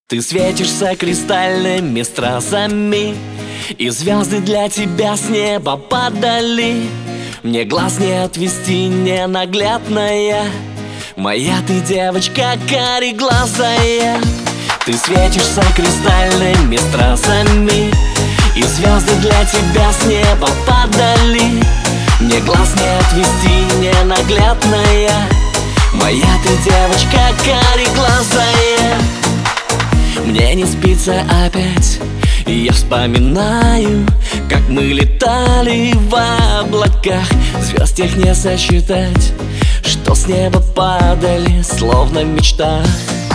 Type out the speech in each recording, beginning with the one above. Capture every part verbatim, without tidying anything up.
Ты светишься кристальными стразами, и звезды для тебя с неба падали. Мне глаз не отвести, ненаглядная, моя ты девочка кареглазая. Ты светишься кристальными стразами, и звезды для тебя с неба падали. Мне глаз не отвести, ненаглядная, моя ты девочка кареглазая. Мне не спится опять, и я вспоминаю, как мы летали в облаках. Звезд их не сосчитать, что с неба падали, словно в мечтах.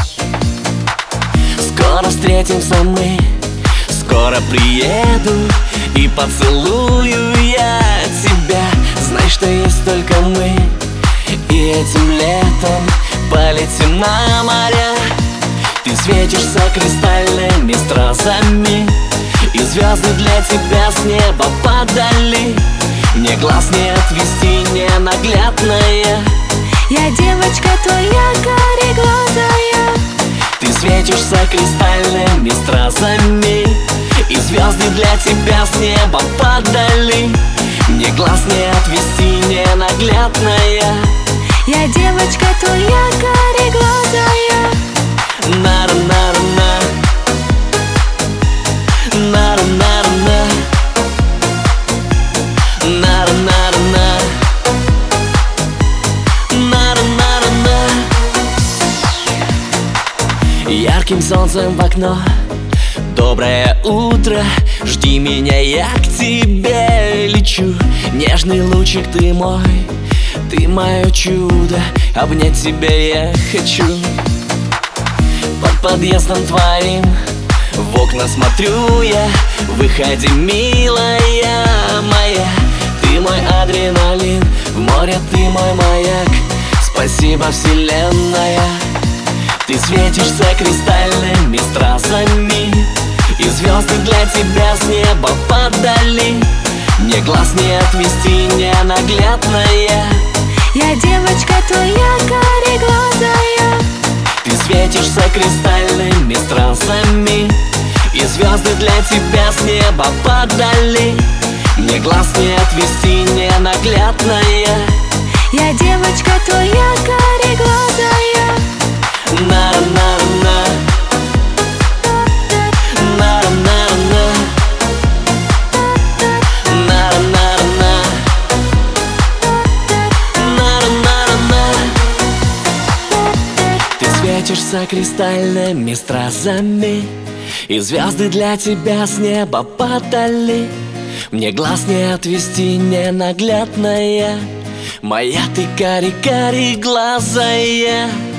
Скоро встретимся мы, скоро приеду и поцелую я тебя. Знай, что есть только мы, и этим летом полетим на моря. Ты светишься кристальными стразами, и звезды для тебя с неба падали. Мне глаз не отвести, ненаглядная, я девочка твоя кареглазая. Ты светишься кристальными стразами, и звезды для тебя с неба падали. Мне глаз не отвести, ненаглядная, я девочка твоя кареглазая. На-на-на-на, на-на-на-на, на-на-на-на, на-на-на-на. Ярким солнцем в окно, доброе утро, жди меня, я к тебе лечу. Нежный лучик ты мой, ты мое чудо, обнять тебя я хочу. Под подъездом твоим в окна смотрю я, выходи, милая моя. Ты мой адреналин, в море ты мой маяк, спасибо, вселенная. Ты светишься кристальными стразами, и звезды для тебя с неба падали. Мне глаз не отвести, ненаглядная, я девочка твоя кареглазая. Ты светишься кристальными стразами, и звезды для тебя с неба падали. Мне глаз не отвести, ненаглядная, я девочка твоя кареглазая. На-на-на, на-на-на, на-на-на, на-на-на. Ты светишься кристальными стразами, и звезды для тебя с неба падали. Мне глаз не отвести, ненаглядная, моя ты кари-кари-глазая.